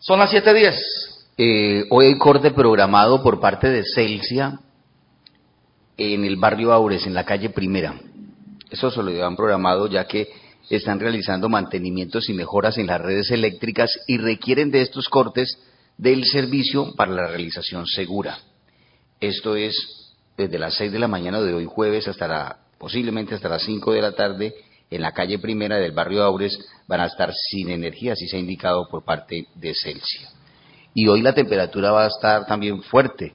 Son las 7:10. Hoy hay corte programado por parte de Celsia en el barrio Aures, en la calle Primera. Eso se lo llevan programado ya que están realizando mantenimientos y mejoras en las redes eléctricas y requieren de estos cortes del servicio para la realización segura. Esto es desde las 6 de la mañana de hoy jueves posiblemente hasta las 5 de la tarde en la calle Primera del barrio Aures van a estar sin energía, así se ha indicado por parte de Celsia. Y hoy la temperatura va a estar también fuerte,